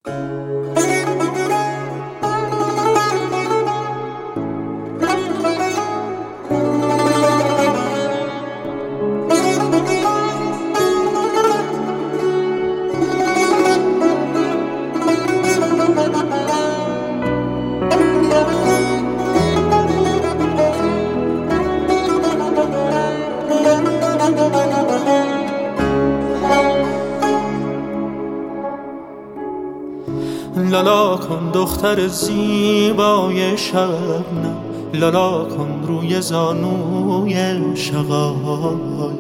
لالا کن دختر زیبای شبنم، لالا کن روی زانوی شقایق.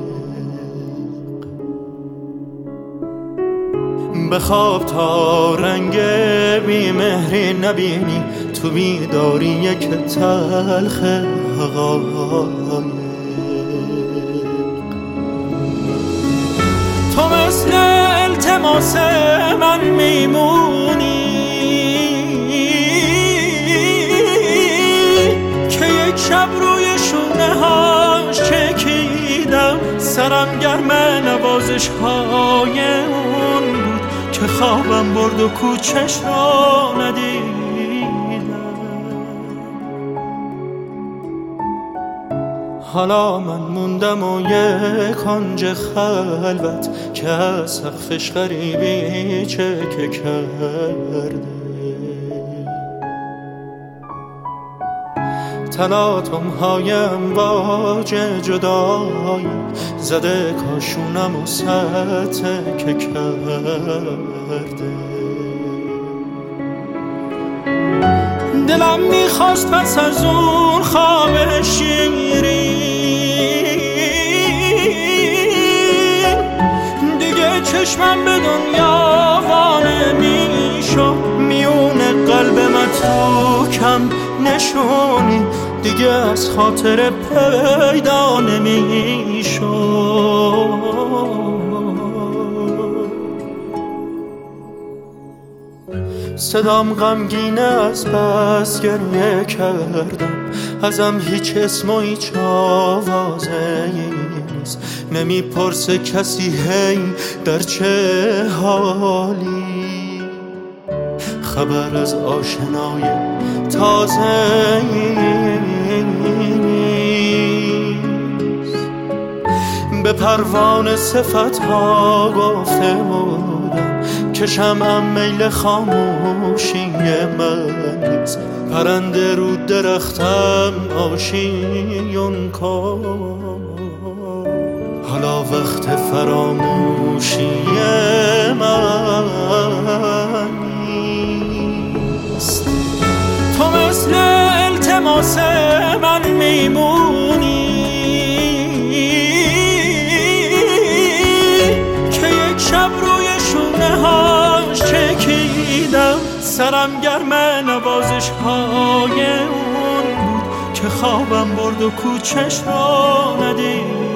بخواب تا رنگ بیمهری نبینی، تو بیداری یک تلخ حقایق. تو مثل التماس من میمونی که یک شب روی شونه هاش چکیدم، سرم گرم نوازش های اون بود که خوابم برد و کوچش را ندیدم. حالا من موندم و یک کنج خلوت که از سقفش غریبی چکه کرده. تلاطم های امواج جدایی زده کاشونم و سطح کرده. دلم میخواست پس از اون خواب شیرین دیگه چشمم به دنیا وانه میشو، میونه قلب من تو کم نشونی دیگه از خاطر پیدا نمیشو. صدام غمگینه از بس گریه کردم، ازم هیچ اسم و هیچ آوازه نیست. نمیپرسه کسی هی در چه حالی، خبر از آشنای تازه نیست. به پروانه صفت‌ها گفته بودم که شمعم میل خاموشی من نیست. پرنده رو درختم آشیون کن، حالا وقت فراموشی من نیست. تو مثل التماس من میمونی که یک شب روی شونه هاش چکیدم، سرم گرم نوازش های اون بود که خوابم برد و کوچش را ندید.